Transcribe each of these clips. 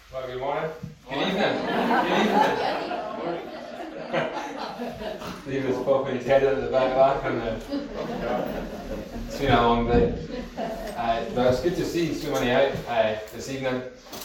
Well, good morning. Good evening. Good evening. Steve is popping his head into the back laughing there. It's been a long day. But it's good to see so many out this evening,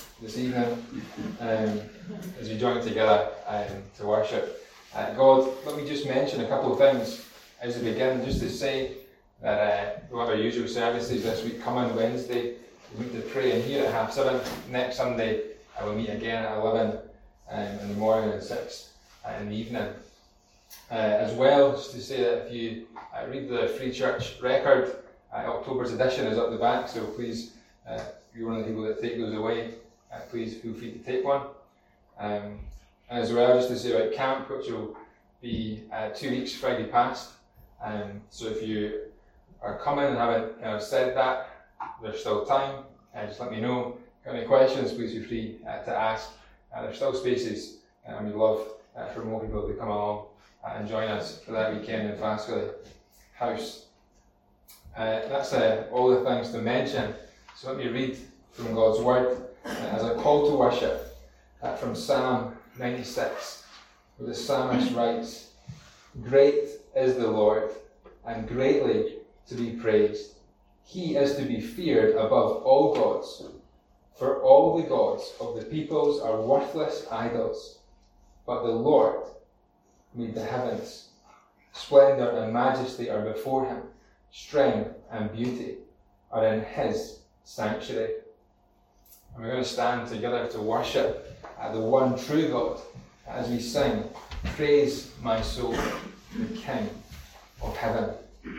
as we join together to worship. God, let me just mention a couple of things as we begin, just to say that we'll have our usual services this week coming Wednesday. We meet to pray in here at 7:30. Next Sunday, we'll meet again at 11 in the morning and 6 in the evening. As well, just to say that if you read the Free Church record, October's edition is up the back, so please, if you're one of the people that take those away, please feel free to take one. And as well, just to say about camp, which will be 2 weeks Friday past. So if you are coming and haven't said that, there's still time. Just let me know. Got any questions, please feel free to ask. There's still spaces, and we'd love for more people to come along and join us for that weekend in Fastwilly House. That's all the things to mention. So let me read from God's Word as a call to worship from Psalm 96, where the psalmist writes, "Great is the Lord, and greatly to be praised. He is to be feared above all gods. For all the gods of the peoples are worthless idols, but the Lord made the heavens. Splendor and majesty are before him. Strength and beauty are in his sanctuary." And we're going to stand together to worship the one true God as we sing, "Praise my soul, the King of heaven."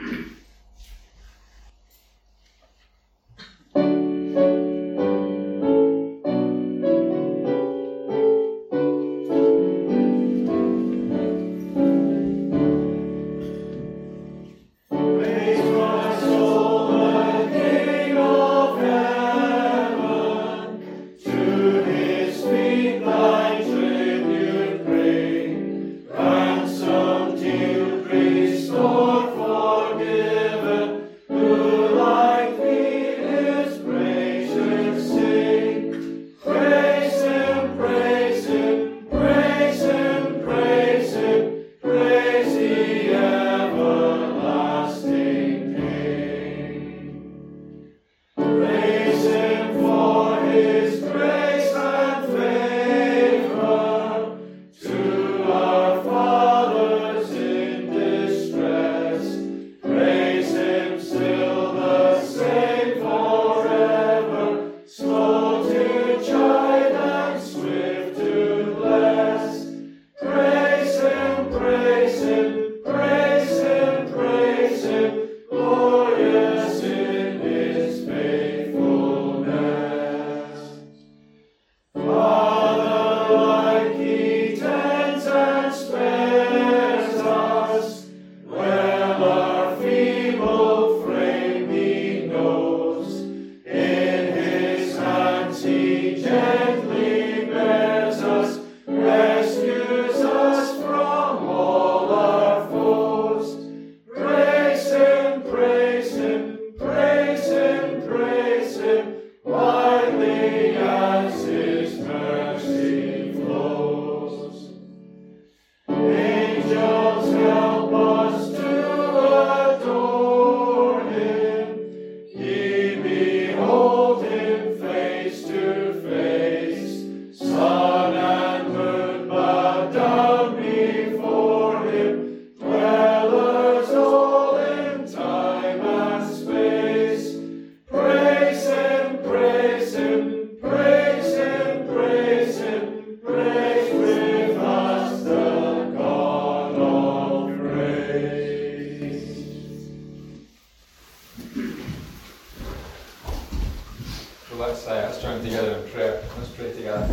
Let's join together in prayer. Let's pray together.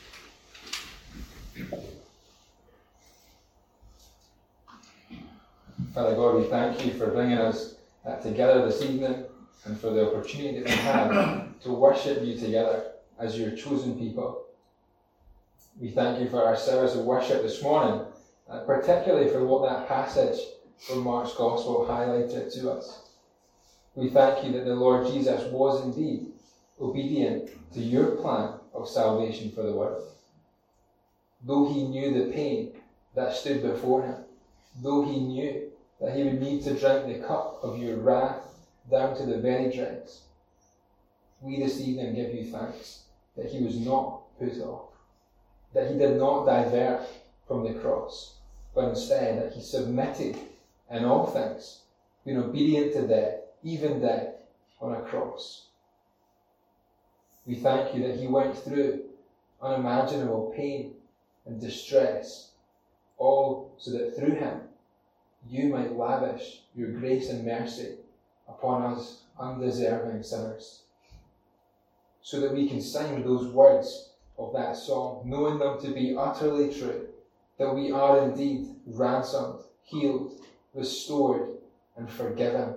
Father God, we thank you for bringing us together this evening and for the opportunity that we have to worship you together as your chosen people. We thank you for our service of worship this morning, particularly for what that passage from Mark's Gospel highlighted to us. We thank you that the Lord Jesus was indeed obedient to your plan of salvation for the world. Though he knew the pain that stood before him, though he knew that he would need to drink the cup of your wrath down to the very dregs, we this evening give you thanks that he was not put off, that he did not divert from the cross, but instead that he submitted in all things, being obedient to death, even death on a cross. We thank you that he went through unimaginable pain and distress, all so that through him you might lavish your grace and mercy upon us undeserving sinners, so that we can sing those words of that song, knowing them to be utterly true, that we are indeed ransomed, healed, restored, and forgiven.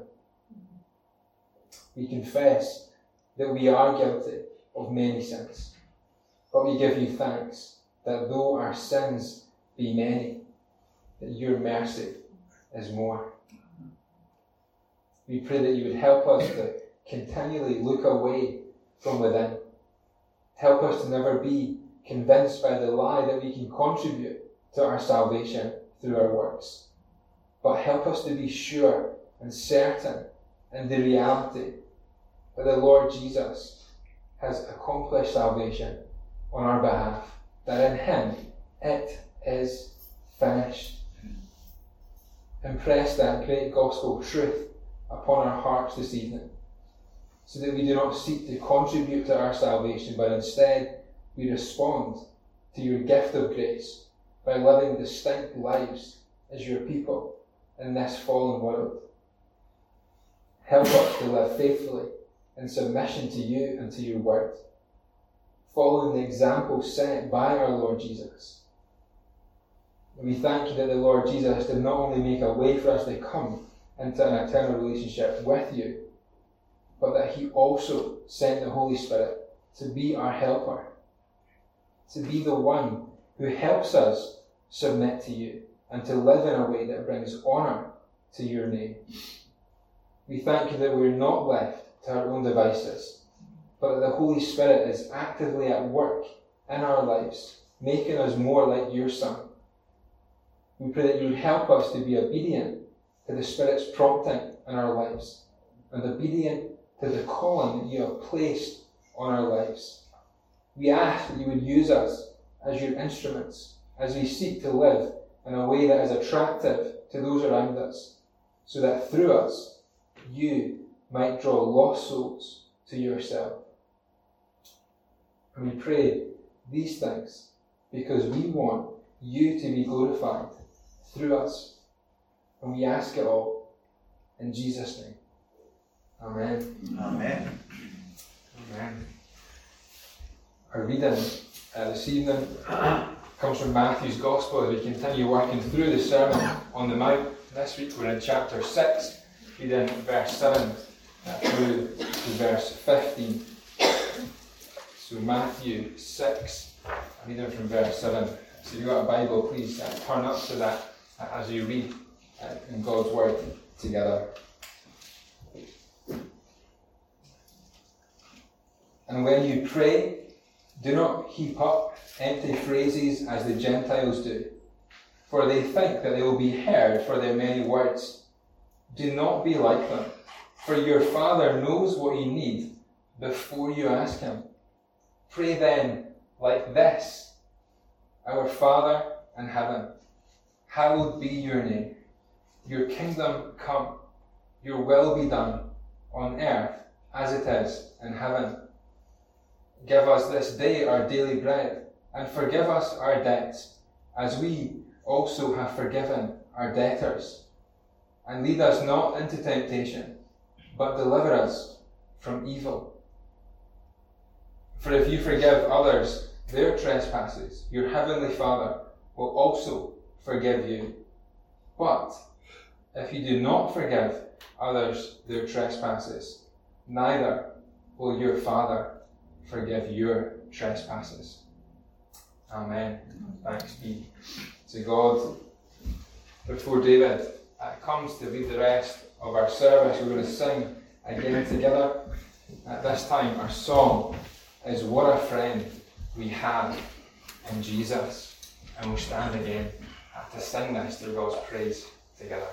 We confess that we are guilty of many sins, but we give you thanks that though our sins be many, that your mercy is more. We pray that you would help us to continually look away from within. Help us to never be convinced by the lie that we can contribute to our salvation through our works, but help us to be sure and certain in the reality that the Lord Jesus has accomplished salvation on our behalf, that in him it is finished. Impress that great gospel truth upon our hearts this evening, so that we do not seek to contribute to our salvation, but instead we respond to your gift of grace by living distinct lives as your people in this fallen world. Help us to live faithfully in submission to you and to your word, following the example set by our Lord Jesus. And we thank you that the Lord Jesus did not only make a way for us to come into an eternal relationship with you, but that he also sent the Holy Spirit to be our helper, to be the one who helps us submit to you and to live in a way that brings honour to your name. We thank you that we're not left to our own devices, but that the Holy Spirit is actively at work in our lives, making us more like your Son. We pray that you would help us to be obedient to the Spirit's prompting in our lives, and obedient to the calling that you have placed on our lives. We ask that you would use us as your instruments as we seek to live in a way that is attractive to those around us, so that through us you might draw lost souls to yourself. And we pray these things because we want you to be glorified through us. And we ask it all in Jesus' name. Amen. Amen. Amen. Our reading this evening comes from Matthew's Gospel as we continue working through the Sermon on the Mount. This week we're in chapter 6, reading verse 7 through to verse 15. So Matthew 6, reading from verse 7. So if you've got a Bible, please turn up to that as you read in God's Word together. And when you pray, do not heap up empty phrases as the Gentiles do, for they think that they will be heard for their many words. Do not be like them, for your Father knows what you need before you ask him. Pray then like this: Our Father in heaven, hallowed be your name. Your kingdom come, your will be done on earth as it is in heaven. Give us this day our daily bread, and forgive us our debts, as we also have forgiven our debtors. And lead us not into temptation, but deliver us from evil. For if you forgive others their trespasses, your heavenly Father will also forgive you. But if you do not forgive others their trespasses, neither will your Father forgive your trespasses. Amen. Thanks be to God. Before David comes to lead the rest of our service, we're going to sing again together. At this time, our song is "What a Friend we have in Jesus. And we'll stand again to sing this to God's praise together.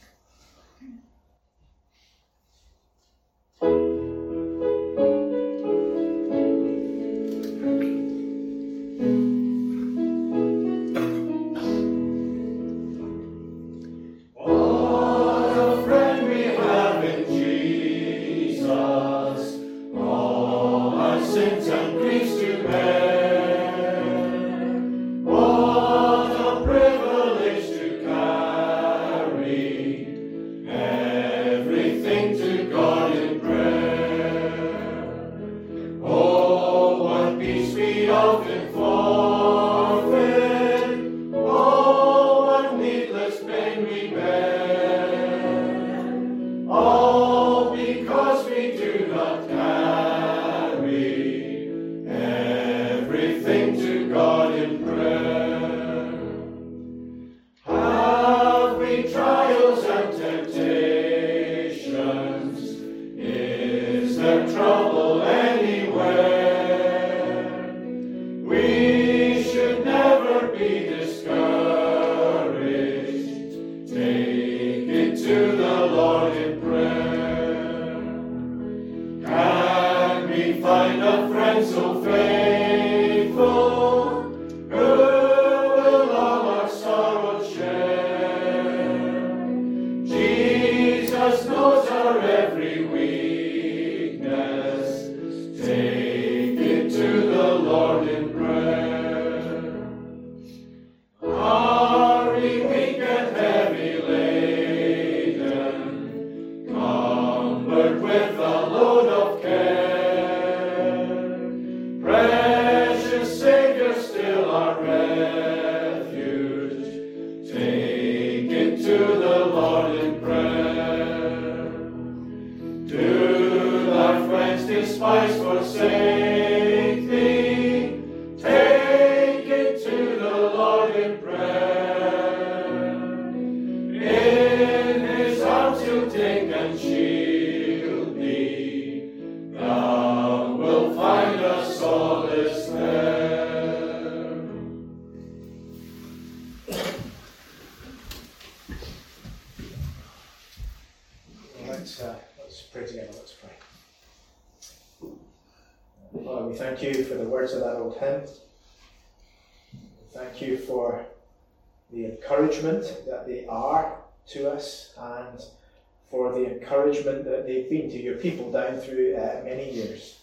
Let's pray together. Let's pray. Lord, we thank you for the words of that old hymn. Thank you for the encouragement that they are to us and for the encouragement that they've been to your people down through many years.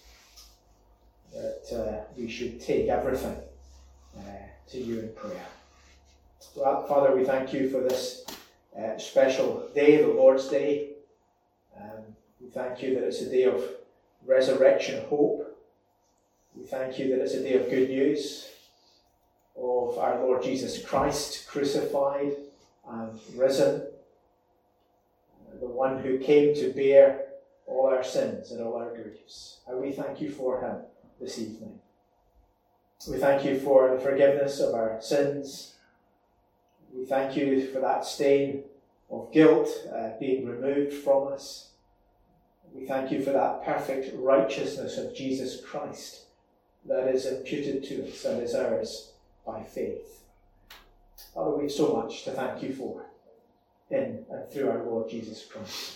That we should take everything to you in prayer. Well, Father, we thank you for this special day, the Lord's Day. We thank you that it's a day of resurrection hope. We thank you that it's a day of good news of our Lord Jesus Christ crucified and risen, the one who came to bear all our sins and all our griefs. And we thank you for him this evening. We thank you for the forgiveness of our sins. We thank you for that stain of guilt being removed from us. We thank you for that perfect righteousness of Jesus Christ that is imputed to us and is ours by faith. Father, we have so much to thank you for in and through our Lord Jesus Christ.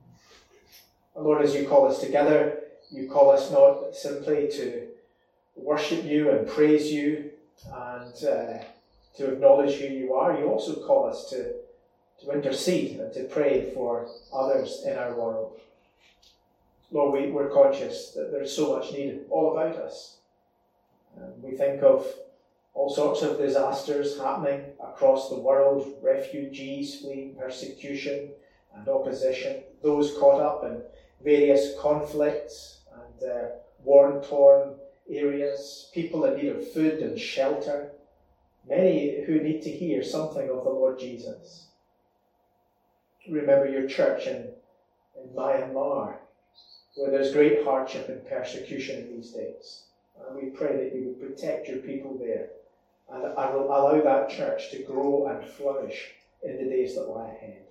And Lord, as you call us together, you call us not simply to worship you and praise you and to acknowledge who you are. You also call us to intercede and to pray for others in our world. Lord, we're conscious that there's so much need all about us. We think of all sorts of disasters happening across the world, refugees fleeing persecution and opposition, those caught up in various conflicts and war-torn areas, people in need of food and shelter, many who need to hear something of the Lord Jesus. Remember your church in Myanmar, where there's great hardship and persecution in these days. And we pray that you would protect your people there and allow that church to grow and flourish in the days that lie ahead.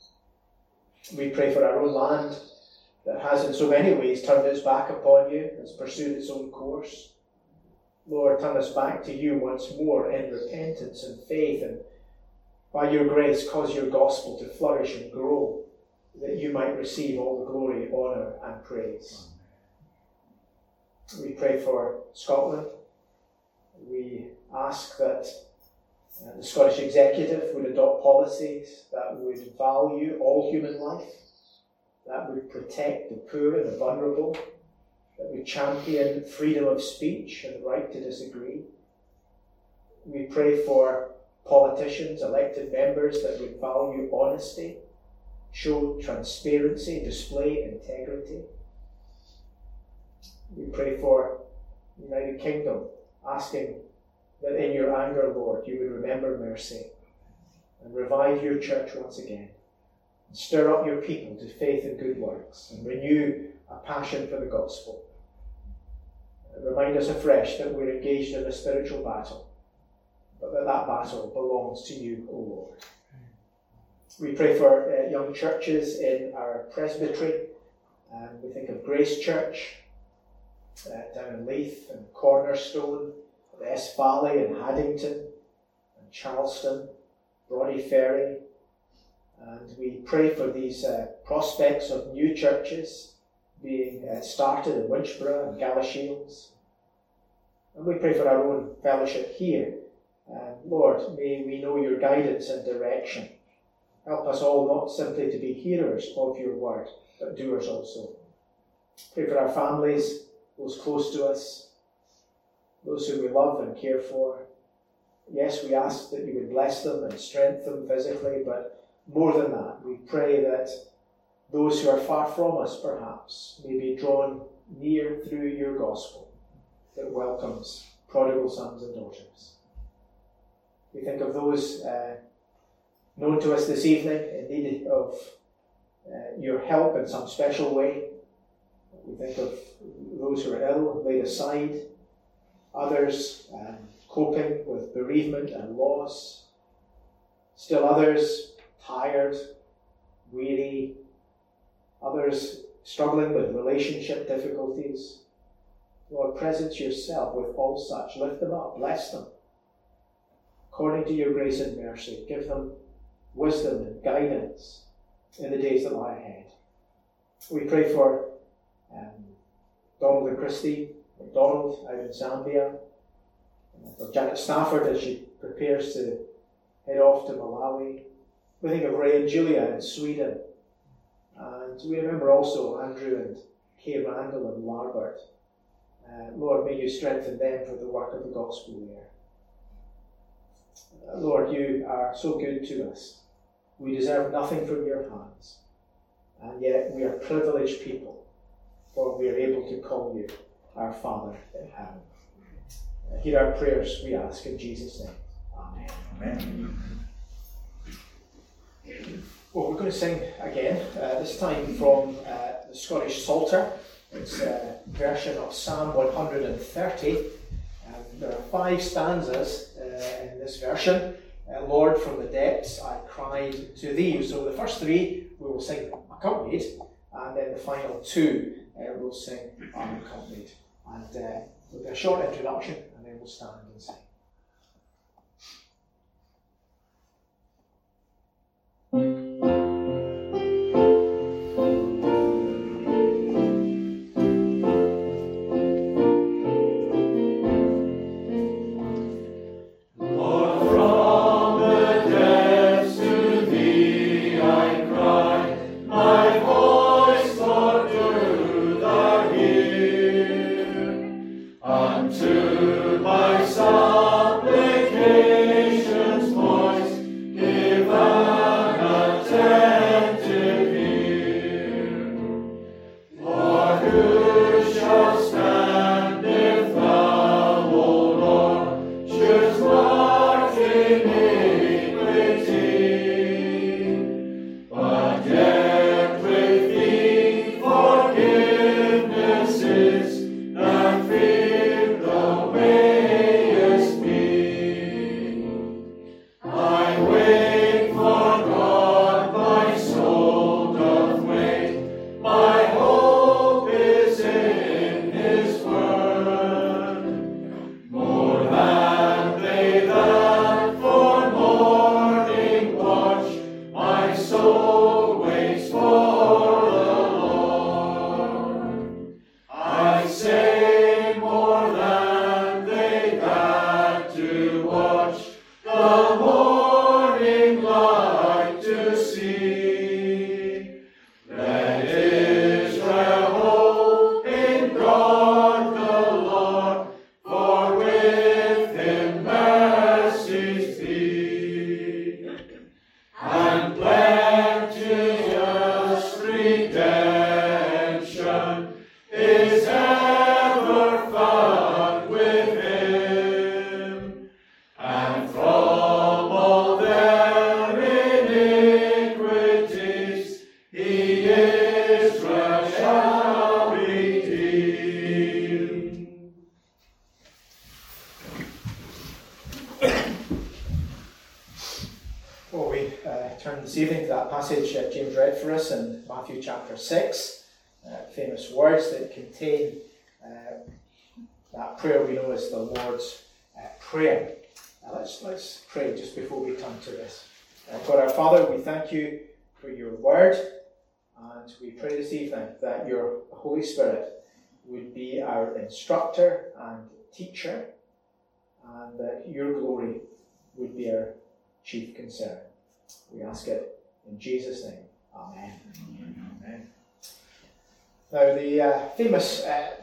We pray for our own land that has in so many ways turned its back upon you, has pursued its own course. Lord, turn us back to you once more in repentance and faith, and by your grace cause your gospel to flourish and grow, that you might receive all the glory, honour and praise. We pray for Scotland. We ask that the Scottish Executive would adopt policies that would value all human life, that would protect the poor and the vulnerable, that would champion freedom of speech and the right to disagree. We pray for politicians, elected members that would value honesty, show transparency, display integrity. We pray for the United Kingdom, asking that in your anger, Lord, you would remember mercy and revive your church once again, and stir up your people to faith and good works, and renew a passion for the gospel. And remind us afresh that we're engaged in a spiritual battle, but that battle belongs to you, O Lord. We pray for young churches in our presbytery. We think of Grace Church down in Leith and Cornerstone, the Esk Valley and Haddington and Charleston, Brodie Ferry. And we pray for these prospects of new churches being started in Winchborough and Galashiels. And we pray for our own fellowship here. Lord, may we know your guidance and direction. Help us all not simply to be hearers of your word, but doers also. Pray for our families, those close to us, those whom we love and care for. Yes, we ask that you would bless them and strengthen them physically, but more than that, we pray that those who are far from us, perhaps, may be drawn near through your gospel that welcomes prodigal sons and daughters. We think of those known to us this evening in need of your help in some special way. We think of those who are ill, laid aside, others coping with bereavement and loss, still others tired, weary, others struggling with relationship difficulties. Lord, presence yourself with all such. Lift them up, bless them. According to your grace and mercy, give them wisdom and guidance in the days that lie ahead. We pray for Donald and Christy McDonald out in Zambia, for Janet Stafford as she prepares to head off to Malawi. We think of Ray and Julia in Sweden, and we remember also Andrew and Kay Randall in Larbert. Lord, may you strengthen them for the work of the gospel there. Lord, you are so good to us. We deserve nothing from your hands, and yet we are privileged people, for we are able to call you our Father in heaven. Hear our prayers, we ask in Jesus' name. Amen. Amen. Well, we're going to sing again, this time from the Scottish Psalter. It's a version of Psalm 130. There are 5 stanzas in this version. Lord, from the depths I cried to thee. So the first 3 we will sing accompanied, and then the final 2 we'll sing unaccompanied. And with a short introduction, and then we'll stand and sing. Unto my supplications voice give an attentive ear. For who shall stand if thou, O Lord, shouldst mark iniquity? But yet with thee forgiveness is, and fear the way turn this evening to that passage James read for us in Matthew chapter 6, famous words that contain that prayer we know as the Lord's Prayer. Let's pray just before we come to this. God our Father, we thank you for your word, and we pray this evening that your Holy Spirit would be our instructor and teacher, and that your glory would be our chief concern. We ask it in Jesus' name. Amen. Amen. Now, the famous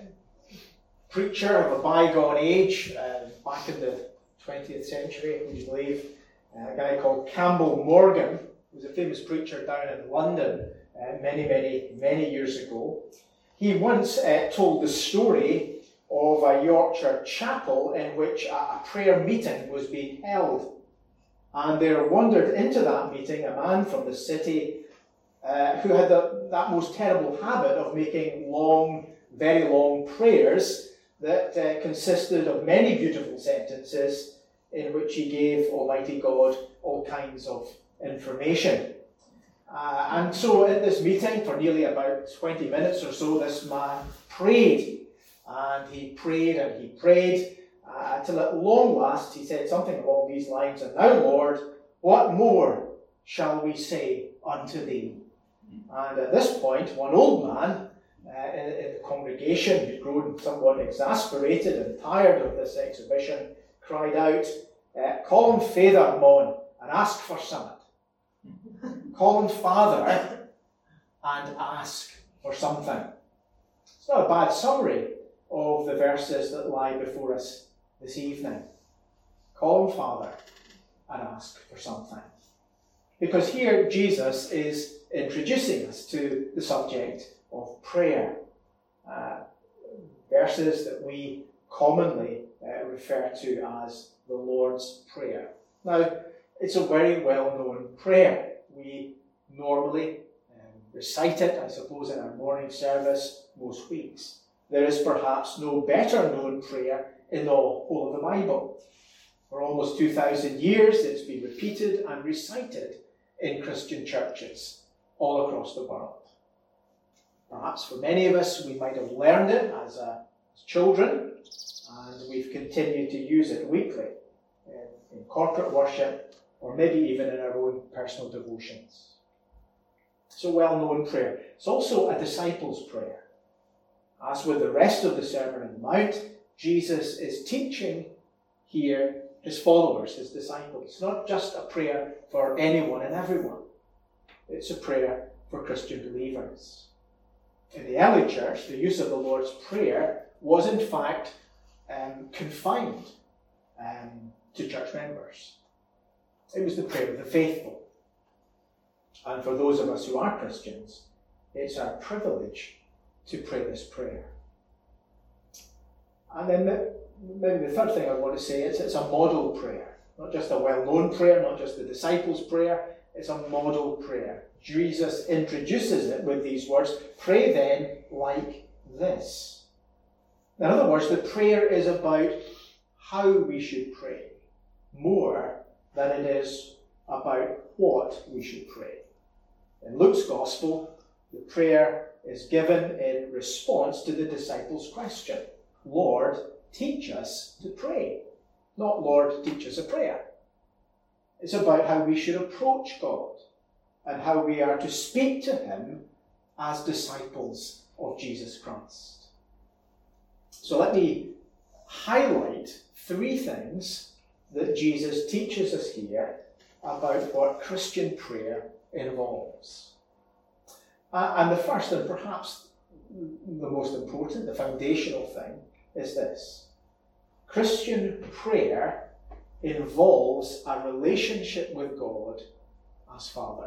preacher of a bygone age, back in the 20th century, would you believe, a guy called Campbell Morgan, who was a famous preacher down in London many years ago. He once told the story of a Yorkshire chapel in which a prayer meeting was being held. And there wandered into that meeting a man from the city who had that most terrible habit of making long, very long prayers that consisted of many beautiful sentences in which he gave Almighty God all kinds of information. And so at this meeting, for nearly about 20 minutes or so, this man prayed. And he prayed and he prayed, until at long last he said something along these lines, "And now, Lord, what more shall we say unto thee?" And at this point, one old man in the congregation, who'd grown somewhat exasperated and tired of this exhibition, cried out, "Call him Father, mon, and ask for something. Call him Father and ask for something." It's not a bad summary of the verses that lie before us this evening. Call him Father and ask for something. Because here Jesus is introducing us to the subject of prayer. Verses that we commonly refer to as the Lord's Prayer. Now, it's a very well-known prayer. We normally recite it, I suppose, in our morning service most weeks. There is perhaps no better known prayer in the whole of the Bible. For almost 2,000 years, it's been repeated and recited in Christian churches all across the world. Perhaps for many of us, we might have learned it as children, and we've continued to use it weekly in corporate worship, or maybe even in our own personal devotions. It's a well-known prayer. It's also a disciples' prayer. As with the rest of the Sermon on the Mount, Jesus is teaching here his followers, his disciples. It's not just a prayer for anyone and everyone. It's a prayer for Christian believers. In the early church, the use of the Lord's Prayer was in fact confined to church members. It was the prayer of the faithful. And for those of us who are Christians, it's our privilege to pray this prayer. And then maybe the third thing I want to say is it's a model prayer. Not just a well-known prayer, not just the disciples' prayer, it's a model prayer. Jesus introduces it with these words, "Pray then like this." In other words, the prayer is about how we should pray, more than it is about what we should pray. In Luke's Gospel, the prayer is given in response to the disciples' question, "Lord, teach us to pray." Not, "Lord, teach us a prayer." It's about how we should approach God and how we are to speak to him as disciples of Jesus Christ. So let me highlight 3 things that Jesus teaches us here about what Christian prayer involves. And the first, and perhaps the most important, the foundational thing, is this. Christian prayer involves a relationship with God as Father.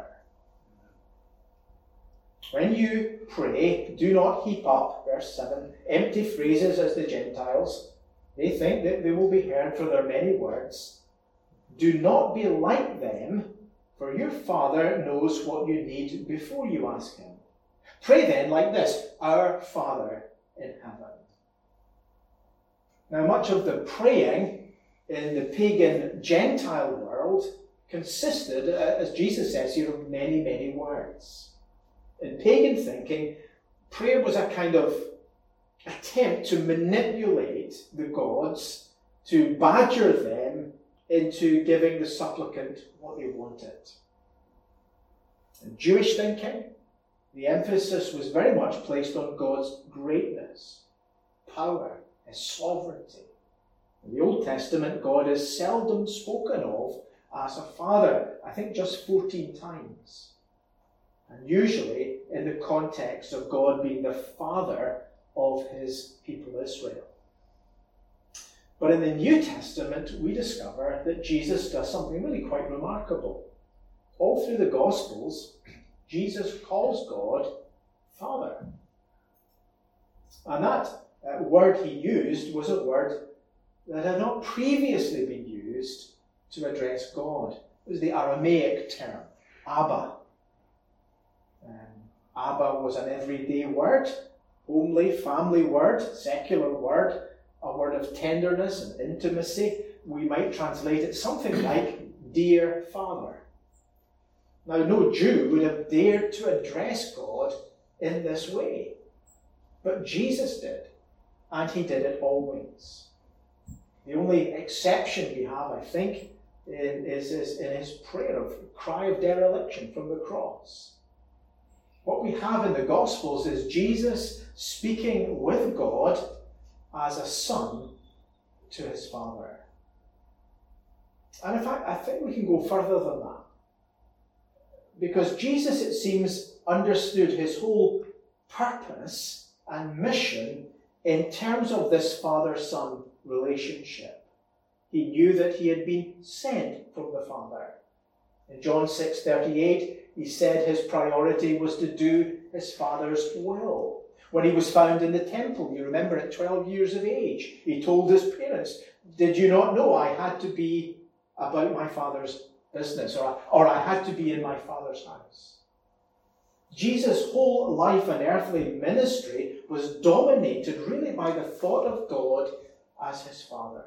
When you pray, do not heap up, verse 7, empty phrases as the Gentiles. They think that they will be heard for their many words. Do not be like them, for your Father knows what you need before you ask him. Pray then like this, "Our Father in heaven." Now, much of the praying in the pagan Gentile world consisted, as Jesus says here, of many, many words. In pagan thinking, prayer was a kind of attempt to manipulate the gods, to badger them into giving the supplicant what they wanted. In Jewish thinking, the emphasis was very much placed on God's greatness, power, his sovereignty. In the Old Testament, God is seldom spoken of as a father, I think just 14 times. And usually in the context of God being the father of his people Israel. But in the New Testament, we discover that Jesus does something really quite remarkable. All through the Gospels, Jesus calls God Father. And that word he used was a word that had not previously been used to address God. It was the Aramaic term, Abba. Abba was an everyday word, homely, family word, secular word, a word of tenderness and intimacy. We might translate it something like, dear Father. Now, no Jew would have dared to address God in this way. But Jesus did, and he did it always. The only exception we have, I think, is in his prayer of cry of dereliction from the cross. What we have in the Gospels is Jesus speaking with God as a son to his Father. And in fact, I think we can go further than that. Because Jesus, it seems, understood his whole purpose and mission in terms of this father-son relationship. He knew that he had been sent from the Father. In John 6:38, he said his priority was to do his Father's will. When he was found in the temple, you remember at 12 years of age, he told his parents, "Did you not know I had to be about my Father's business, or I had to be in my Father's house?" Jesus' whole life and earthly ministry was dominated really by the thought of God as his Father.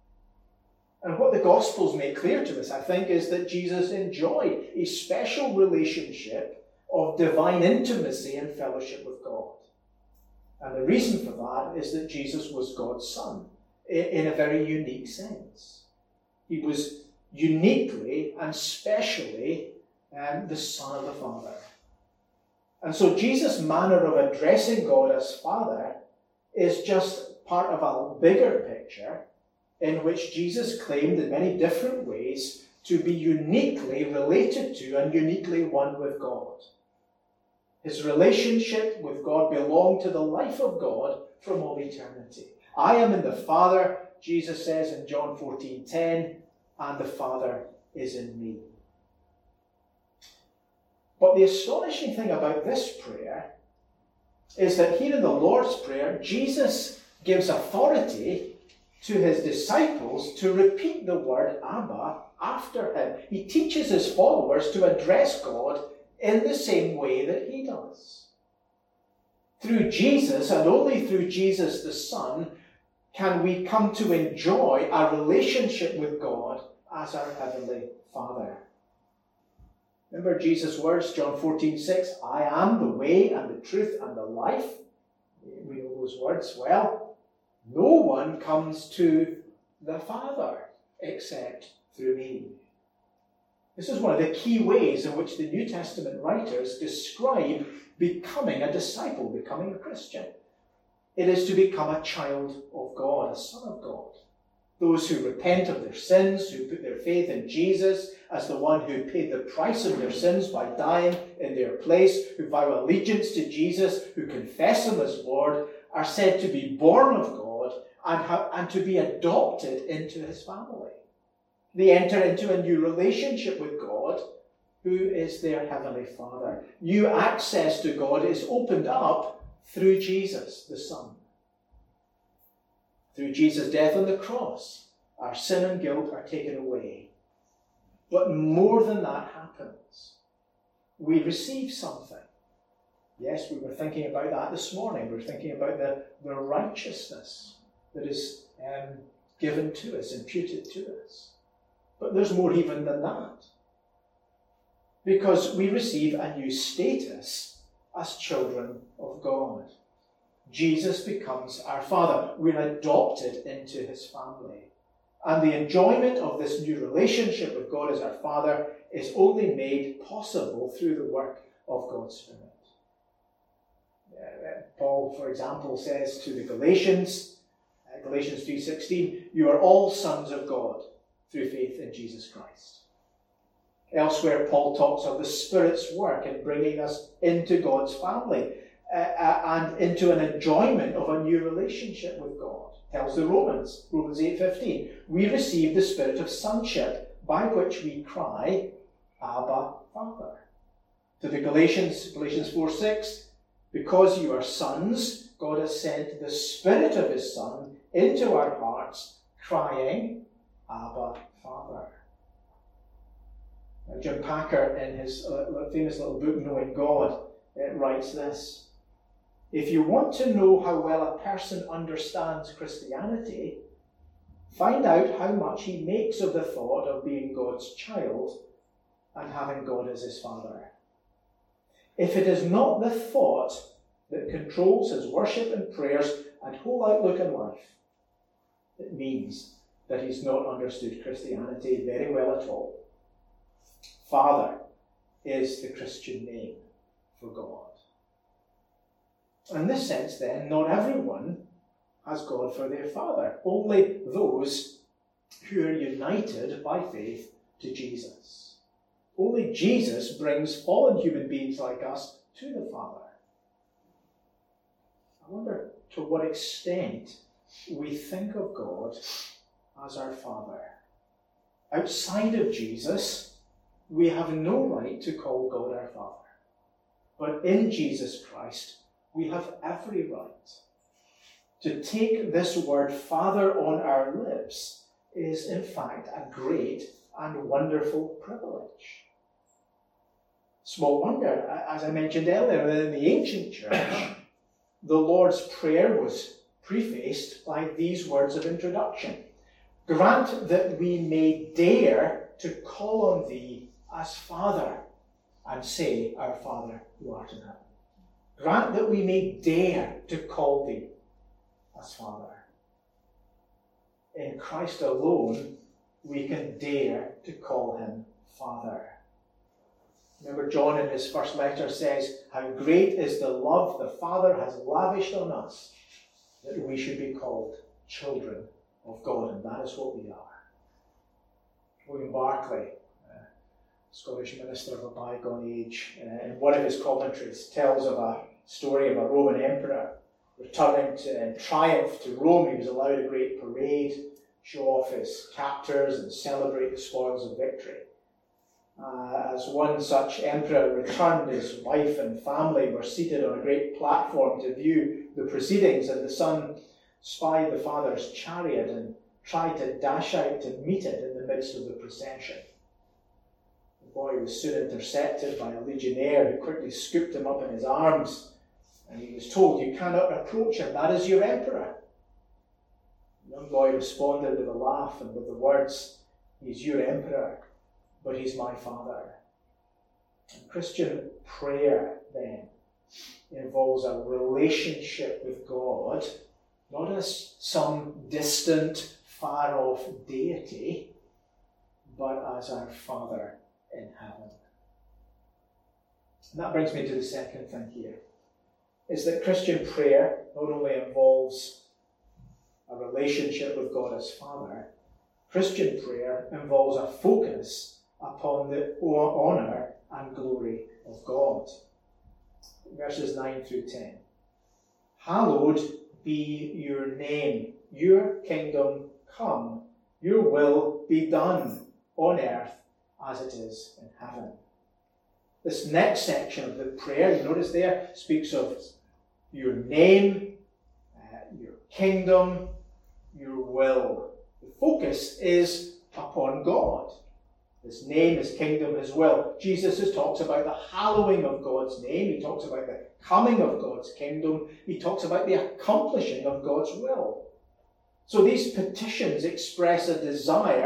And what the Gospels make clear to us, I think, is that Jesus enjoyed a special relationship of divine intimacy and fellowship with God. And the reason for that is that Jesus was God's Son in a very unique sense. He was uniquely and specially the Son of the Father. And so Jesus' manner of addressing God as Father is just part of a bigger picture in which Jesus claimed in many different ways to be uniquely related to and uniquely one with God. His relationship with God belonged to the life of God from all eternity. I am in the Father, Jesus says in John 14:10, and the Father is in me. But the astonishing thing about this prayer is that here in the Lord's Prayer, Jesus gives authority to his disciples to repeat the word Abba after him. He teaches his followers to address God in the same way that he does. Through Jesus, and only through Jesus the Son, can we come to enjoy a relationship with God as our Heavenly Father. Remember Jesus' words, John 14:6, I am the way and the truth and the life. We know those words well. No one comes to the Father except through me. This is one of the key ways in which the New Testament writers describe becoming a disciple, becoming a Christian. It is to become a child of God, a son of God. Those who repent of their sins, who put their faith in Jesus as the one who paid the price of their sins by dying in their place, who vow allegiance to Jesus, who confess him as Lord, are said to be born of God and to be adopted into his family. They enter into a new relationship with God, who is their Heavenly Father. New access to God is opened up through Jesus, the Son. Through Jesus' death on the cross, our sin and guilt are taken away. But more than that happens. We receive something. Yes, we were thinking about that this morning. We were thinking about the righteousness that is given to us, imputed to us. But there's more even than that. because we receive a new status as children of God. Jesus becomes our Father. We're adopted into his family. And the enjoyment of this new relationship with God as our Father is only made possible through the work of God's Spirit. Paul, for example, says to the Galatians, Galatians 3:16, you are all sons of God through faith in Jesus Christ. Elsewhere, Paul talks of the Spirit's work in bringing us into God's family and into an enjoyment of a new relationship with God. Tells the Romans 8:15, we receive the spirit of sonship by which we cry, Abba, Father. To the Galatians 4:6, because you are sons, God has sent the Spirit of his Son into our hearts, crying, Abba, Father. Jim Packer, in his famous little book, Knowing God, writes this. If you want to know how well a person understands Christianity, find out how much he makes of the thought of being God's child and having God as his Father. If it is not the thought that controls his worship and prayers and whole outlook in life, it means that he's not understood Christianity very well at all. Father is the Christian name for God. In this sense, then, not everyone has God for their Father. Only those who are united by faith to Jesus. Only Jesus brings fallen human beings like us to the Father. I wonder to what extent we think of God as our Father. Outside of Jesus, we have no right to call God our Father. But in Jesus Christ, we have every right. To take this word Father on our lips is in fact a great and wonderful privilege. Small wonder, as I mentioned earlier, that in the ancient church, the Lord's Prayer was prefaced by these words of introduction. Grant that we may dare to call on thee as Father, and say, Our Father who art in heaven. Grant that we may dare to call thee as Father. In Christ alone, we can dare to call him Father. Remember, John in his first letter says, how great is the love the Father has lavished on us, that we should be called children of God, and that is what we are. William Barclay, Scottish minister of a bygone age, in one of his commentaries tells of a story of a Roman emperor returning in triumph to Rome. He was allowed a great parade, show off his captors and celebrate the spoils of victory. As one such emperor returned, his wife and family were seated on a great platform to view the proceedings, and the son spied the father's chariot and tried to dash out to meet it in the midst of the procession. The boy was soon intercepted by a legionnaire who quickly scooped him up in his arms, and he was told, you cannot approach him, that is your emperor. The young boy responded with a laugh and with the words, he's your emperor, but he's my Father. And Christian prayer, then, involves a relationship with God, not as some distant, far-off deity, but as our Father in heaven. And that brings me to the second thing here, is that Christian prayer not only involves a relationship with God as Father, Christian prayer involves a focus upon the honour and glory of God. Verses 9 through 10. Hallowed be your name, your kingdom come, your will be done on earth as it is in heaven. This next section of the prayer, you notice there, speaks of your name, your kingdom, your will. The focus is upon God. His name, his kingdom, his will. Jesus talks about the hallowing of God's name. He talks about the coming of God's kingdom. He talks about the accomplishing of God's will. So these petitions express a desire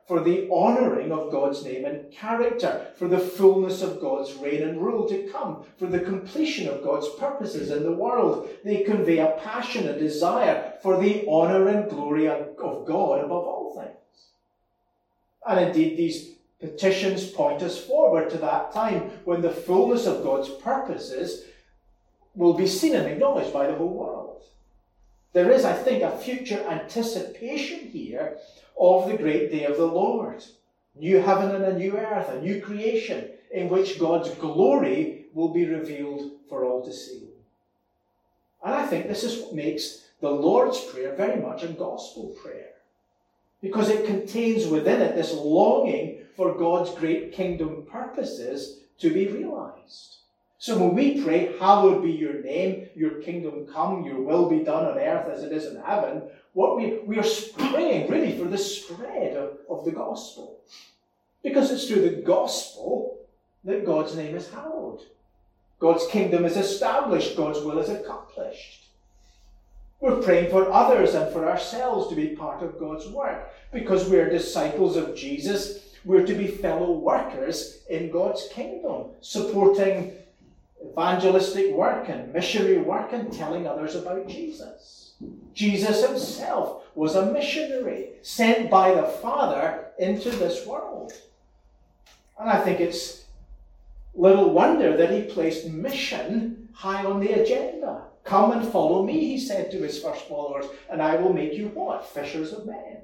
for the honouring of God's name and character, for the fullness of God's reign and rule to come, for the completion of God's purposes in the world. They convey a passion, a desire for the honour and glory of God above all things. And indeed, these petitions point us forward to that time when the fullness of God's purposes will be seen and acknowledged by the whole world. There is, I think, a future anticipation here of the great day of the Lord. New heaven and a new earth, a new creation in which God's glory will be revealed for all to see. And I think this is what makes the Lord's Prayer very much a gospel prayer, because it contains within it this longing for God's great kingdom purposes to be realized. So when we pray, hallowed be your name, your kingdom come, your will be done on earth as it is in heaven, what we are praying really for the spread of the gospel. Because it's through the gospel that God's name is hallowed. God's kingdom is established, God's will is accomplished. We're praying for others and for ourselves to be part of God's work. Because we're disciples of Jesus, we're to be fellow workers in God's kingdom, supporting evangelistic work and missionary work and telling others about Jesus. Jesus himself was a missionary sent by the Father into this world. And I think it's little wonder that he placed mission high on the agenda. Come and follow me, he said to his first followers, and I will make you what? Fishers of men.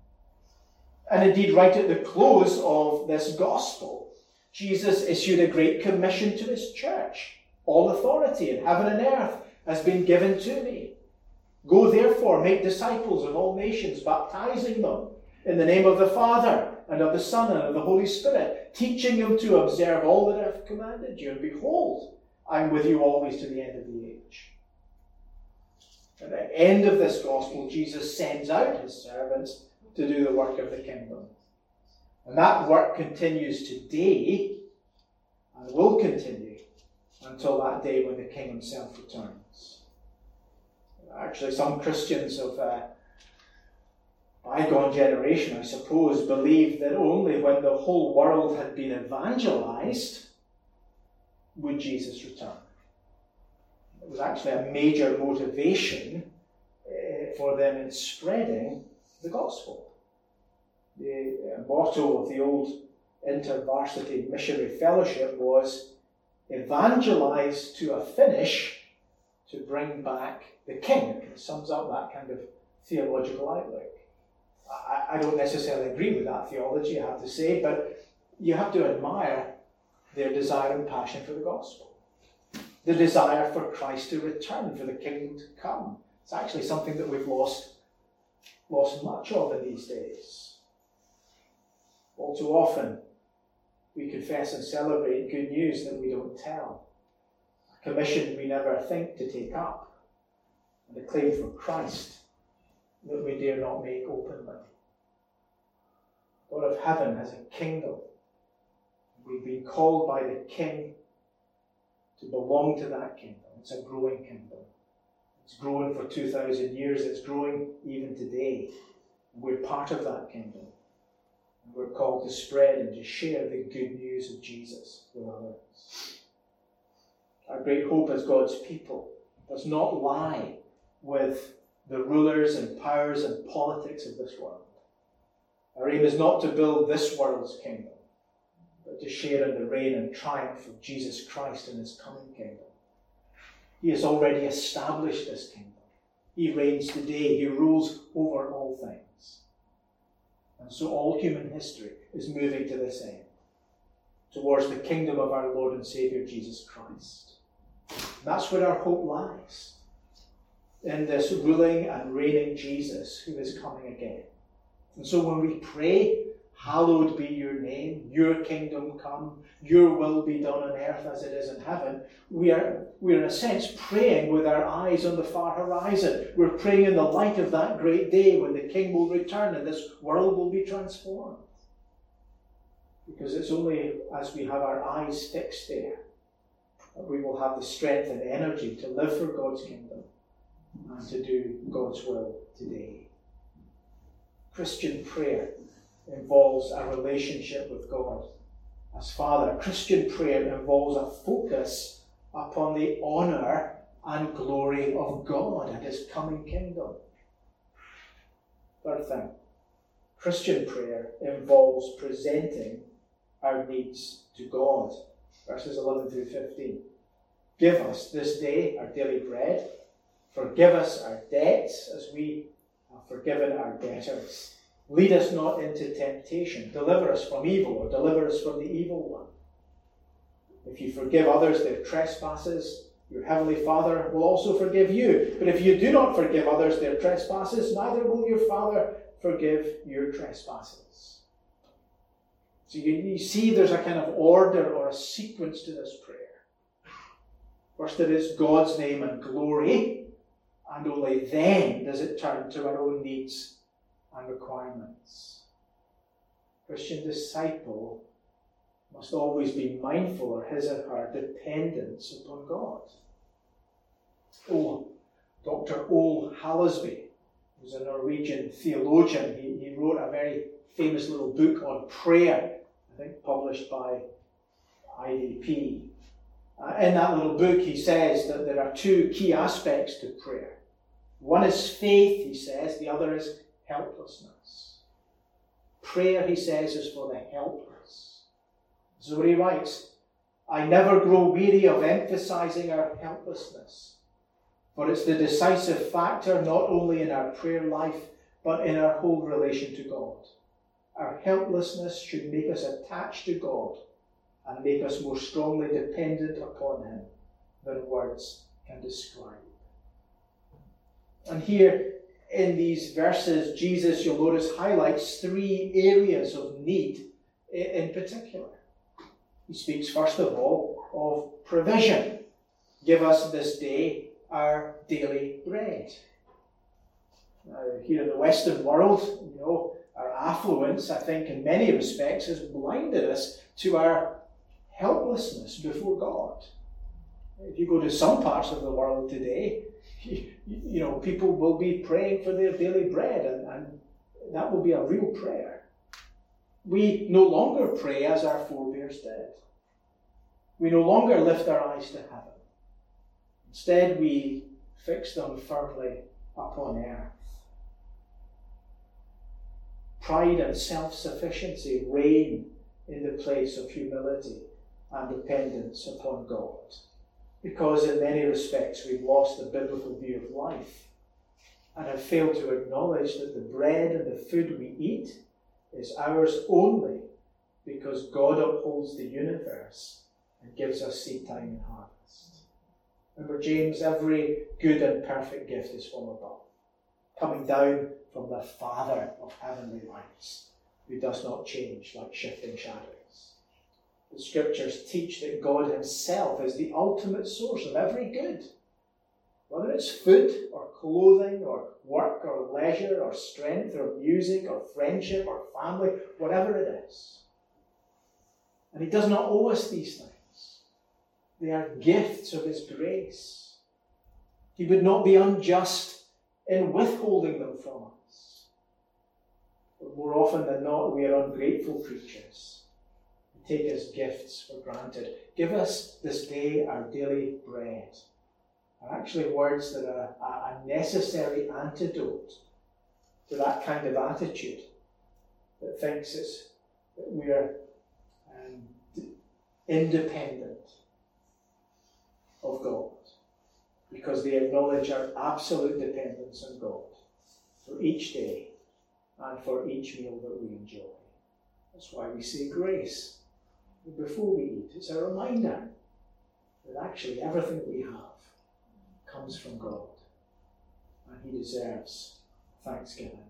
And indeed, right at the close of this gospel, Jesus issued a great commission to his church. All authority in heaven and earth has been given to me. Go therefore, make disciples of all nations, baptizing them in the name of the Father and of the Son and of the Holy Spirit, teaching them to observe all that I have commanded you. And behold, I am with you always to the end of the age. At the end of this gospel, Jesus sends out his servants to do the work of the kingdom. And that work continues today and will continue until that day when the King himself returns. Actually, some Christians of bygone generation, I suppose, believed that only when the whole world had been evangelized would Jesus return. It was actually a major motivation for them in spreading the gospel. The motto of the old InterVarsity Missionary Fellowship was evangelize to a finish to bring back the King. It sums up that kind of theological outlook. I don't necessarily agree with that theology, I have to say, but you have to admire their desire and passion for the gospel. The desire for Christ to return, for the kingdom to come. It's actually something that we've lost much of in these days. All too often, we confess and celebrate good news that we don't tell, a commission we never think to take up, and a claim for Christ that we dare not make openly. God of heaven has a kingdom. We've been called by the King to belong to that kingdom. It's a growing kingdom. It's grown for 2,000 years. It's growing even today. We're part of that kingdom. And we're called to spread and to share the good news of Jesus with others. Our great hope as God's people does not lie with the rulers and powers and politics of this world. Our aim is not to build this world's kingdom, but to share in the reign and triumph of Jesus Christ in his coming kingdom. He has already established this kingdom. He reigns today. He rules over all things. And so all human history is moving to this end, towards the kingdom of our Lord and Saviour Jesus Christ. That's where our hope lies, in this ruling and reigning Jesus who is coming again. And so when we pray, hallowed be your name, your kingdom come, your will be done on earth as it is in heaven, we're in a sense praying with our eyes on the far horizon. We're praying in the light of that great day when the King will return and this world will be transformed. Because it's only as we have our eyes fixed there that we will have the strength and energy to live for God's kingdom and to do God's will today. Christian prayer involves a relationship with God as Father. Christian prayer involves a focus upon the honour and glory of God and His coming kingdom. Third thing, Christian prayer involves presenting our needs to God. Verses 11 through 15. Give us this day our daily bread. Forgive us our debts as we have forgiven our debtors. Lead us not into temptation. Deliver us from evil, or deliver us from the evil one. If you forgive others their trespasses, your heavenly Father will also forgive you. But if you do not forgive others their trespasses, neither will your Father forgive your trespasses. So you see there's a kind of order or a sequence to this prayer. First it is God's name and glory, and only then does it turn to our own needs and requirements. Christian disciple must always be mindful of his or her dependence upon God. Dr. Ole Hallesby was a Norwegian theologian. He wrote a very famous little book on prayer, I think published by IDP. In that little book he says that there are two key aspects to prayer. One is faith, he says, the other is helplessness. Prayer, he says, is for the helpless. So he writes, I never grow weary of emphasizing our helplessness, for it's the decisive factor not only in our prayer life, but in our whole relation to God. Our helplessness should make us attached to God and make us more strongly dependent upon Him than words can describe. And here in these verses, Jesus, you'll notice, highlights three areas of need in particular. He speaks, first of all, of provision. Give us this day our daily bread. Now, here in the Western world, our affluence, I think, in many respects, has blinded us to our helplessness before God. If you go to some parts of the world today, people will be praying for their daily bread, and that will be a real prayer. We no longer pray as our forebears did. We no longer lift our eyes to heaven. Instead, we fix them firmly upon earth. Pride and self-sufficiency reign in the place of humility and dependence upon God, because in many respects we've lost the biblical view of life and have failed to acknowledge that the bread and the food we eat is ours only because God upholds the universe and gives us seed time and harvest. Remember, James, every good and perfect gift is from above, coming down from the Father of heavenly lights, who does not change like shifting shadows. The Scriptures teach that God Himself is the ultimate source of every good, whether it's food or clothing or work or leisure or strength or music or friendship or family, whatever it is. And He does not owe us these things. They are gifts of His grace. He would not be unjust in withholding them from us. But more often than not, we are ungrateful creatures. We take His gifts for granted. Give us this day our daily bread are actually words that are a necessary antidote to that kind of attitude that thinks that we are independent of God, because they acknowledge our absolute dependence on God for each day and for each meal that we enjoy. That's why we say grace before we eat. It's a reminder that actually everything we have comes from God, and He deserves thanksgiving.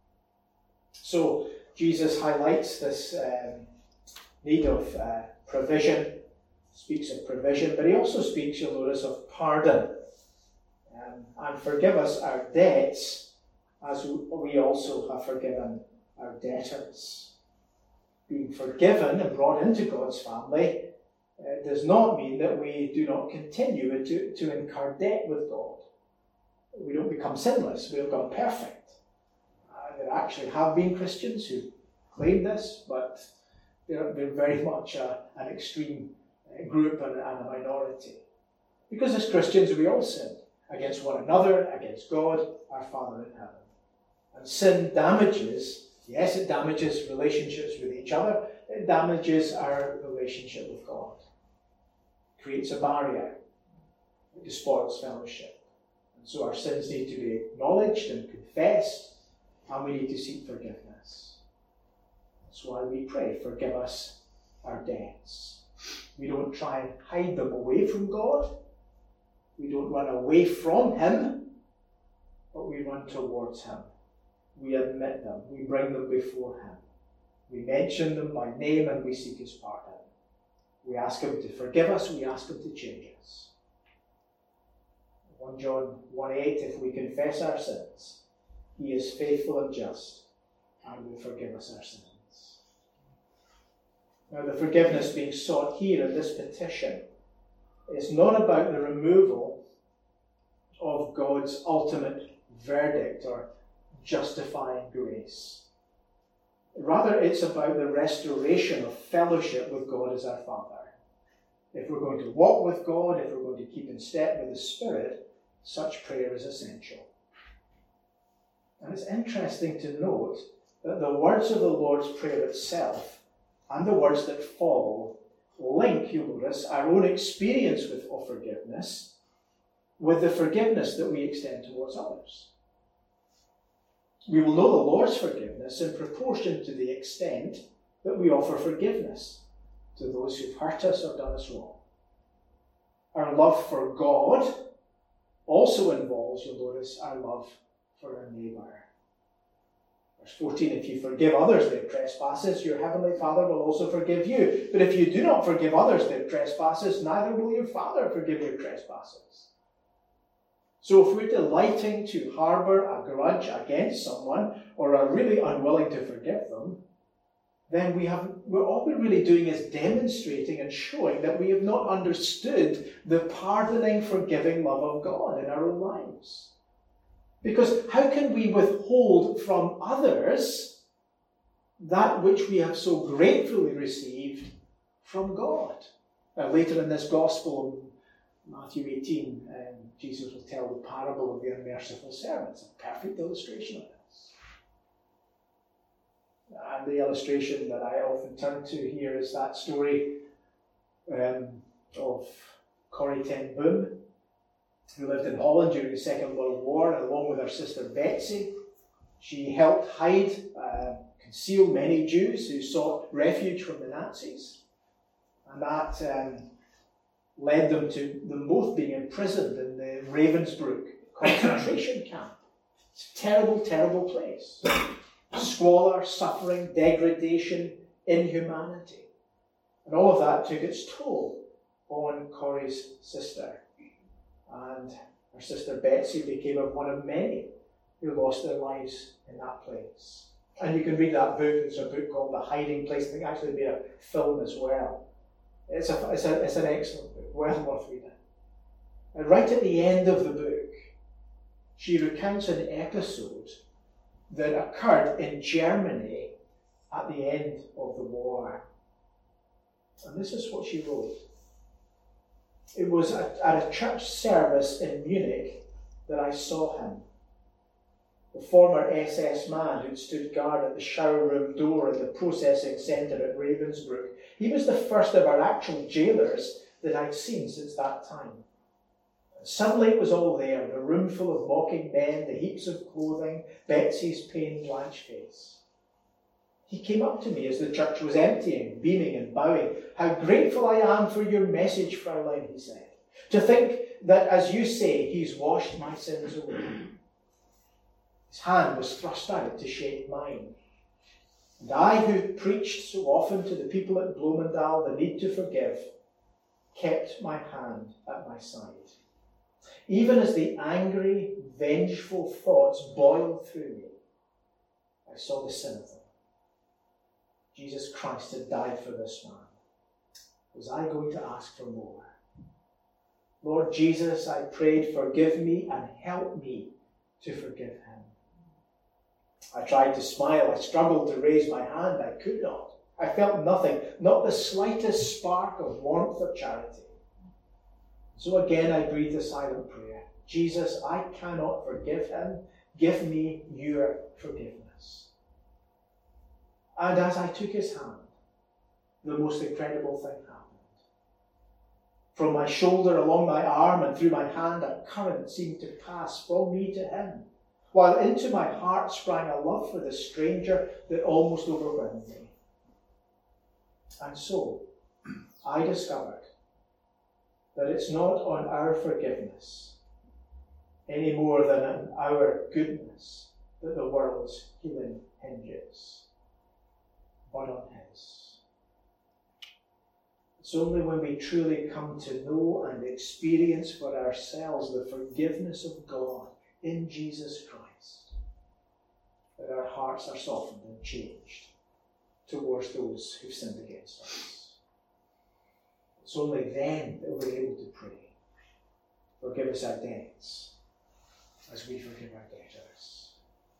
So Jesus highlights this need of provision, speaks of provision, but He also speaks, you'll notice, of pardon. And forgive us our debts as we also have forgiven our debtors. Being forgiven and brought into God's family does not mean that we do not continue to incur debt with God. We don't become sinless, we become perfect. There actually have been Christians who claim this, but they're very much an extreme group and a minority. Because as Christians, we all sin against one another, against God, our Father in heaven. And sin damages, yes, it damages relationships with each other, it damages our relationship with God. It creates a barrier. It despoils fellowship. And so our sins need to be acknowledged and confessed, and we need to seek forgiveness. That's why we pray, forgive us our debts. We don't try and hide them away from God. We don't run away from Him, but we run towards Him. We admit them. We bring them before Him. We mention them by name and we seek His pardon. We ask Him to forgive us. We ask Him to change us. 1 John 1:8, if we confess our sins, He is faithful and just and will forgive us our sins. Now, the forgiveness being sought here in this petition is not about the removal of God's ultimate verdict or justifying grace. Rather, it's about the restoration of fellowship with God as our Father. If we're going to walk with God, if we're going to keep in step with the Spirit, such prayer is essential. And it's interesting to note that the words of the Lord's Prayer itself and the words that follow link, you'll notice, our own experience of forgiveness with the forgiveness that we extend towards others. We will know the Lord's forgiveness in proportion to the extent that we offer forgiveness to those who've hurt us or done us wrong. Our love for God also involves, you'll notice, our love for our neighbour. Verse 14, if you forgive others their trespasses, your heavenly Father will also forgive you. But if you do not forgive others their trespasses, neither will your Father forgive your trespasses. So if we're delighting to harbour a grudge against someone or are really unwilling to forgive them, then all we're really doing is demonstrating and showing that we have not understood the pardoning, forgiving love of God in our own lives. Because how can we withhold from others that which we have so gratefully received from God? Now, later in this gospel, in Matthew 18, Jesus will tell the parable of the unmerciful servant. It's a perfect illustration of this. And the illustration that I often turn to here is that story of Corrie ten Boom, who lived in Holland during the Second World War, and along with her sister Betsy, she helped conceal many Jews who sought refuge from the Nazis. And that led them to them both being imprisoned in the Ravensbrück concentration camp. It's a terrible, terrible place. Squalor, suffering, degradation, inhumanity. And all of that took its toll on Corrie's sister. And her sister Betsy became one of many who lost their lives in that place. And you can read that book. It's a book called The Hiding Place. I think actually made a film as well. It's an excellent book, well worth reading. And right at the end of the book, she recounts an episode that occurred in Germany at the end of the war. And this is what she wrote. It was at a church service in Munich that I saw him. The former SS man who'd stood guard at the shower room door in the processing centre at Ravensbrück. He was the first of our actual jailers that I'd seen since that time. Suddenly it was all there, the room full of mocking men, the heaps of clothing, Betsy's pain-blanched face. He came up to me as the church was emptying, beaming and bowing. How grateful I am for your message, Fraulein, he said. To think that, as you say, he's washed my sins away. His hand was thrust out to shake mine. And I, who preached so often to the people at Blomendal the need to forgive, kept my hand at my side. Even as the angry, vengeful thoughts boiled through me, I saw the sin of them. Jesus Christ had died for this man. Was I going to ask for more? Lord Jesus, I prayed, forgive me and help me to forgive him. I tried to smile. I struggled to raise my hand. I could not. I felt nothing, not the slightest spark of warmth or charity. So again I breathed a silent prayer. Jesus, I cannot forgive him. Give me your forgiveness. And as I took his hand, the most incredible thing happened. From my shoulder, along my arm, and through my hand, a current seemed to pass from me to him, while into my heart sprang a love for the stranger that almost overwhelmed me. And so, I discovered that it's not on our forgiveness, any more than on our goodness, that the world's healing hinges, but on his. It's only when we truly come to know and experience for ourselves the forgiveness of God in Jesus Christ that our hearts are softened and changed towards those who've sinned against us. It's only then that we're able to pray, forgive us our debts as we forgive our debtors.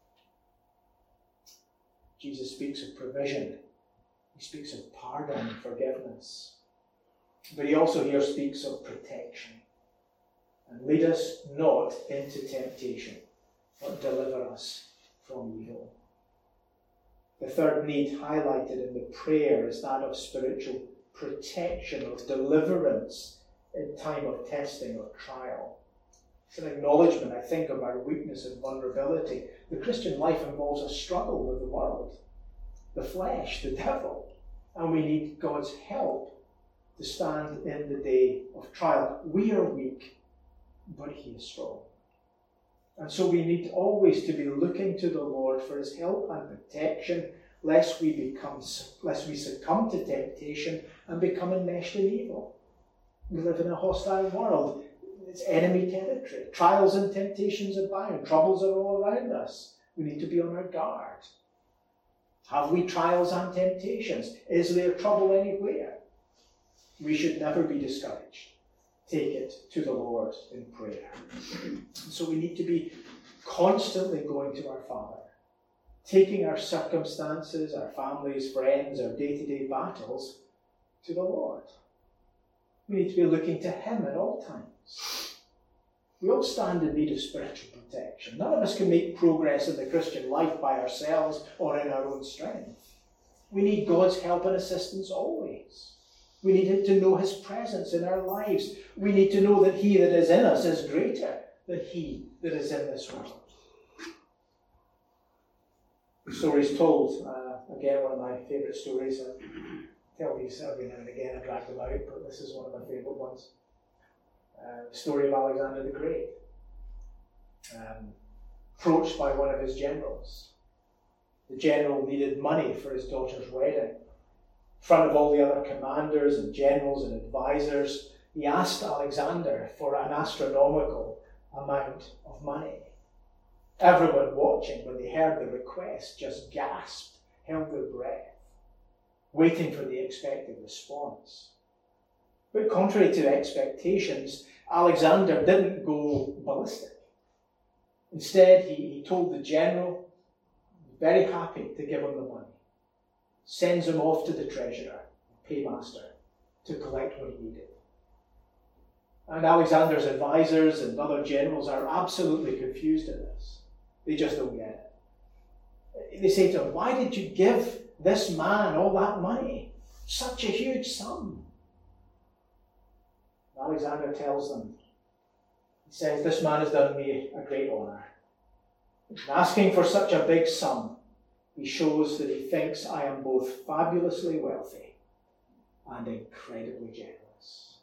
Jesus speaks of provision. He speaks of pardon and forgiveness. But he also here speaks of protection. And lead us not into temptation, but deliver us from evil. The third need highlighted in the prayer is that of spiritual protection or deliverance in time of testing or trial. It's an acknowledgement, I think, of our weakness and vulnerability. The Christian life involves a struggle with the world, the flesh, the devil, and we need God's help to stand in the day of trial. We are weak, but he is strong. And so we need always to be looking to the Lord for his help and protection, lest we succumb to temptation and become enmeshed in evil. We live in a hostile world. It's enemy territory. Trials and temptations abound. Troubles are all around us. We need to be on our guard. Have we trials and temptations? Is there trouble anywhere? We should never be discouraged. Take it to the Lord in prayer. So we need to be constantly going to our Father, taking our circumstances, our families, friends, our day-to-day battles to the Lord. We need to be looking to him at all times. We all stand in need of spiritual protection. None of us can make progress in the Christian life by ourselves or in our own strength. We need God's help and assistance always. We need to know his presence in our lives. We need to know that he that is in us is greater than he that is in this world. The story's told, again, one of my favourite stories. I tell these every now and again, I drag them out, but this is one of my favourite ones. The story of Alexander the Great. Approached by one of his generals. The general needed money for his daughter's wedding. In front of all the other commanders and generals and advisors, he asked Alexander for an astronomical amount of money. Everyone watching, when they heard the request, just gasped, held their breath, waiting for the expected response. But contrary to expectations, Alexander didn't go ballistic. Instead, he told the general, very happy to give him the money, sends him off to the treasurer, paymaster, to collect what he needed. And Alexander's advisors and other generals are absolutely confused at this. They just don't get it. They say to him, why did you give this man all that money? Such a huge sum. Alexander tells them, he says, this man has done me a great honour. In asking for such a big sum, he shows that he thinks I am both fabulously wealthy and incredibly generous.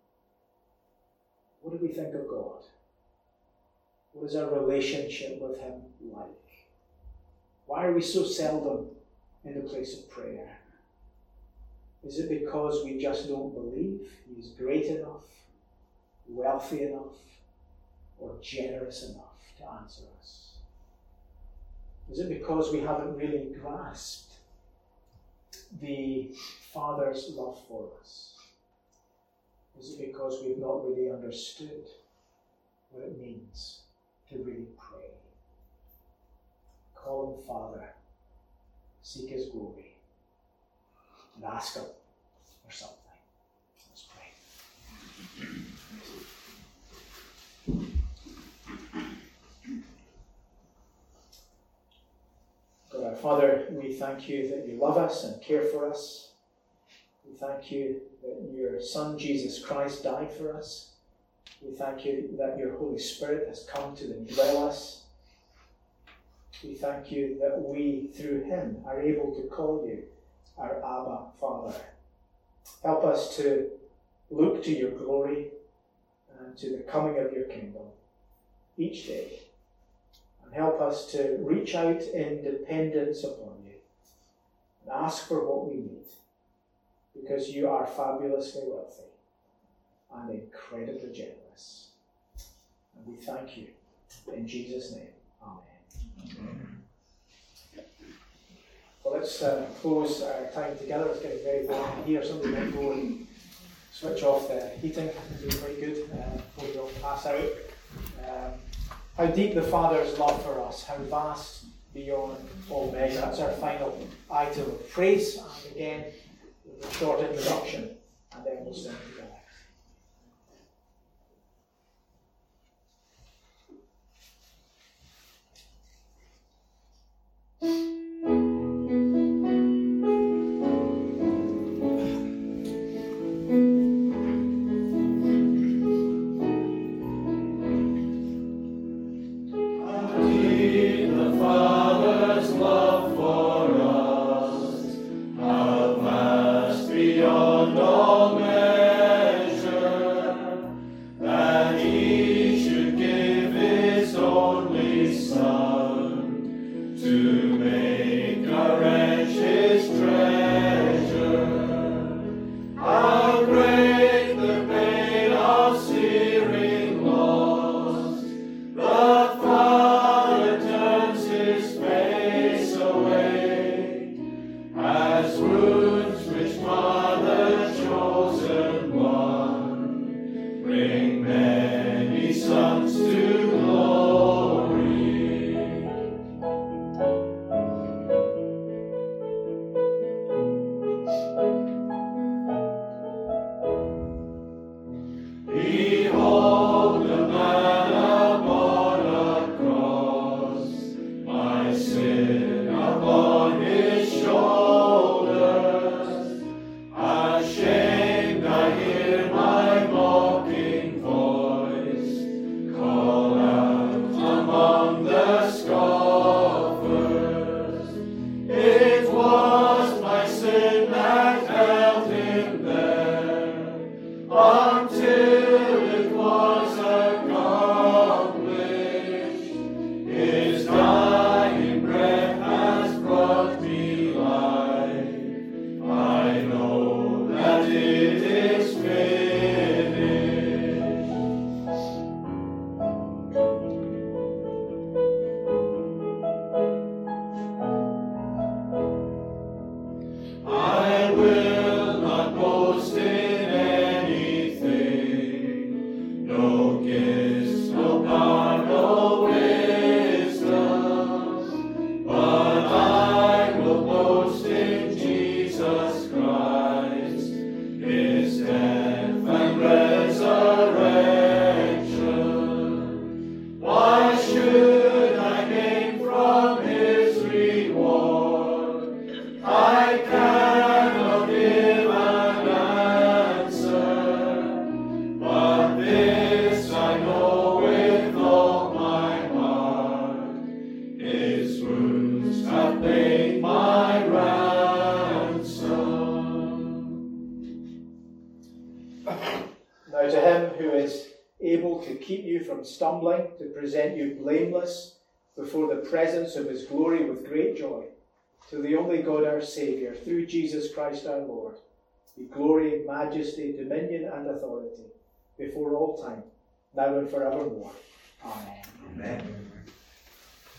What do we think of God? What is our relationship with him like? Why are we so seldom in the place of prayer? Is it because we just don't believe he is great enough, wealthy enough, or generous enough to answer us? Is it because we haven't really grasped the Father's love for us? Is it because we've not really understood what it means to really pray? call him Father, seek his glory, and ask him for something. Let's pray. God our Father, we thank you that you love us and care for us. We thank you that your Son Jesus Christ died for us. We thank you that your Holy Spirit has come to indwell us. We thank you that we, through him, are able to call you our Abba Father. Help us to look to your glory and to the coming of your kingdom each day. And help us to reach out in dependence upon you and ask for what we need, because you are fabulously wealthy and incredibly generous. And we thank you. In Jesus' name, amen. Well, let's close our time together. It's getting very warm here. Somebody might go and switch off the heating. It'll be pretty good before we all pass out. How deep the Father's love for us, how vast beyond all measure. That's our final item of praise. And again, with a short introduction, and then we'll sing together. Now to him who is able to keep you from stumbling, to present you blameless before the presence of his glory with great joy, to the only God our Saviour, through Jesus Christ our Lord, be glory, majesty, dominion and authority, before all time, now and forevermore. Amen. Amen.